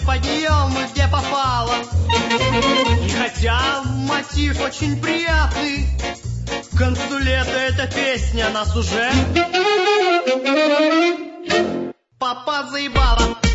подъем где попало. И хотя мотив очень приятный, к концу лета эта песня нас уже папа заебала.